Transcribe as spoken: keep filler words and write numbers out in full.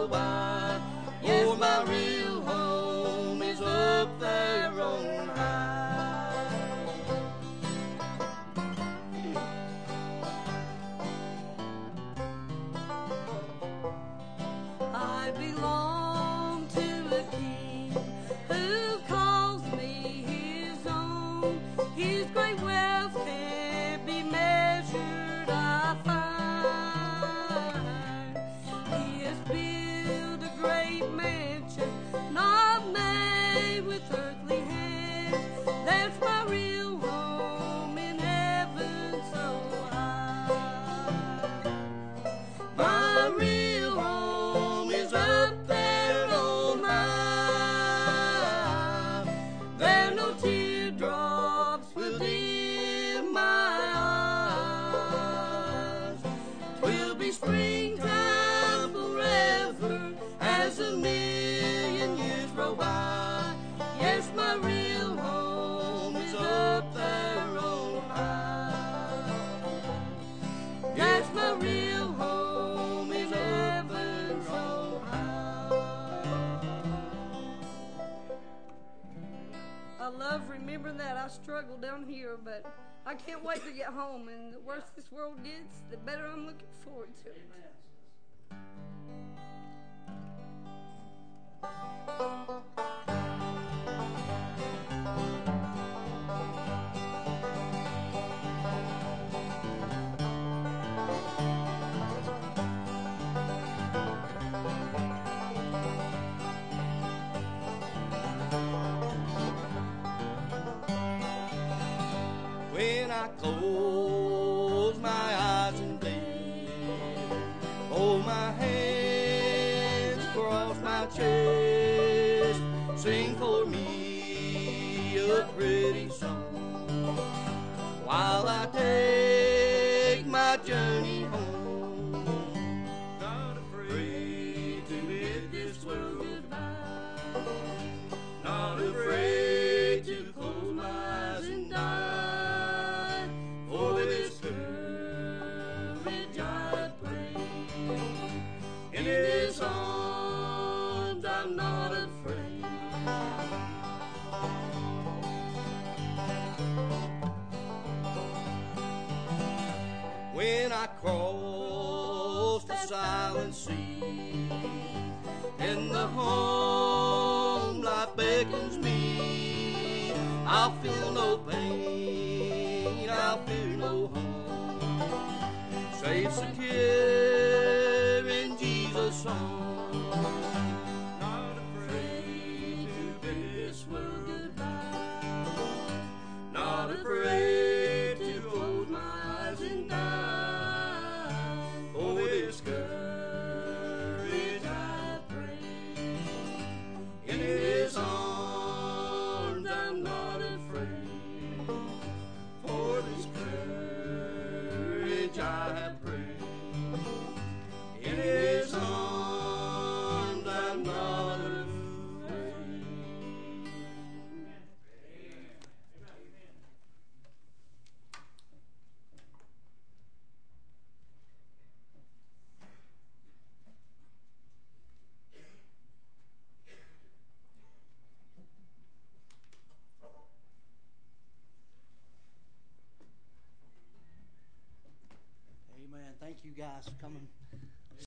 go by. Yes, my real home is up there on high. I belong to a king who calls me his own. His great wealth can't be measured, I find. He has built a great mansion, not made with earthly hands. That's my real home in heaven so high. My real home is up there on high. There no teardrops will dim my eyes. 'Twill be springtime forever as a million years roll by. Yes, my real home is up there on high. That's my real home in heaven so high. I love remembering that. I struggle down here, but I can't wait to get home. And the worse this world gets, the better I'm looking forward to it. When I close my eyes in bed, hold my hands across my chest, sing for me a pretty song while I take my journey home. Not afraid to bid this world goodbye, not afraid to close my eyes and die. For this courage I pray, in His arms I'm not afraid. When I cross the silent sea, and the home life beckons me, I'll feel no pain, I'll fear no harm. Safe, secure in Jesus' arms. Not afraid to bid this world goodbye, not afraid to close my eyes and die. For this courage I pray, in His arms I'm not afraid. For this courage I pray, in His arms I'm not afraid. Amen. Thank you guys for coming